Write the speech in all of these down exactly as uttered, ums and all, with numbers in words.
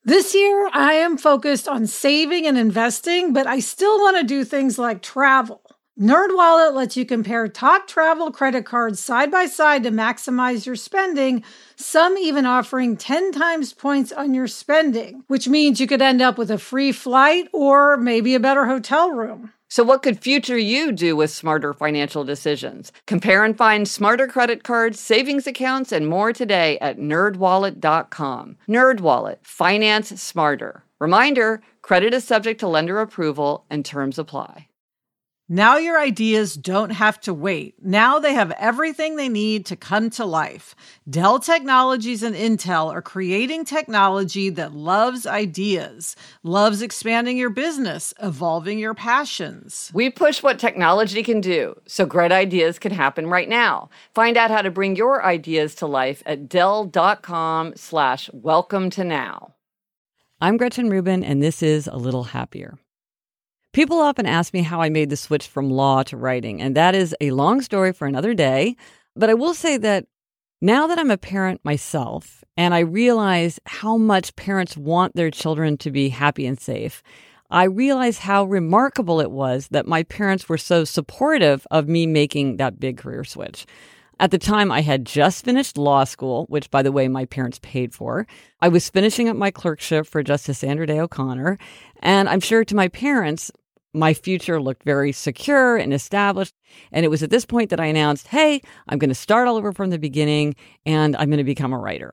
This year, I am focused on saving and investing, but I still want to do things like travel. NerdWallet lets you compare top travel credit cards side by side to maximize your spending, some even offering ten times points on your spending, which means you could end up with a free flight or maybe a better hotel room. So what could future you do with smarter financial decisions? Compare and find smarter credit cards, savings accounts, and more today at nerd wallet dot com. NerdWallet. Finance smarter. Reminder, credit is subject to lender approval and terms apply. Now your ideas don't have to wait. Now they have everything they need to come to life. Dell Technologies and Intel are creating technology that loves ideas, loves expanding your business, evolving your passions. We push what technology can do, so great ideas can happen right now. Find out how to bring your ideas to life at dell.com slash welcome to now. I'm Gretchen Rubin, and this is A Little Happier. People often ask me how I made the switch from law to writing, and that is a long story for another day. But I will say that now that I'm a parent myself, and I realize how much parents want their children to be happy and safe, I realize how remarkable it was that my parents were so supportive of me making that big career switch. At the time, I had just finished law school, which, by the way, my parents paid for. I was finishing up my clerkship for Justice Sandra Day O'Connor, and I'm sure to my parents, my future looked very secure and established. And it was at this point that I announced, hey, I'm going to start all over from the beginning and I'm going to become a writer.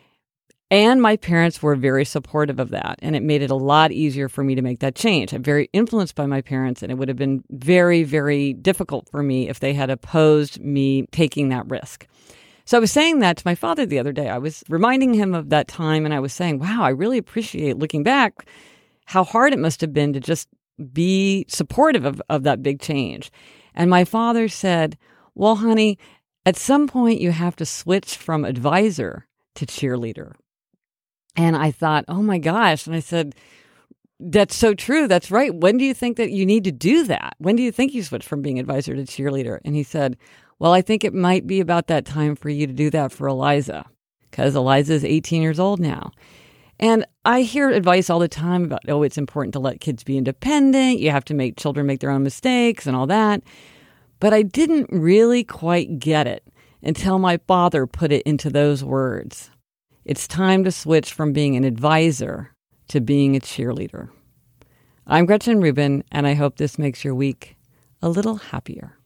And my parents were very supportive of that. And it made it a lot easier for me to make that change. I'm very influenced by my parents, and it would have been very, very difficult for me if they had opposed me taking that risk. So I was saying that to my father the other day. I was reminding him of that time, and I was saying, wow, I really appreciate, looking back, how hard it must have been to just be supportive of, of that big change. And my father said, well, honey, at some point you have to switch from advisor to cheerleader. And I thought, oh my gosh. And I said, that's so true. That's right. When do you think that you need to do that? When do you think you switch from being advisor to cheerleader? And he said, well, I think it might be about that time for you to do that for Eliza, because Eliza is eighteen years old now. And I hear advice all the time about, oh, it's important to let kids be independent. You have to make children make their own mistakes and all that. But I didn't really quite get it until my father put it into those words. It's time to switch from being an advisor to being a cheerleader. I'm Gretchen Rubin, and I hope this makes your week a little happier.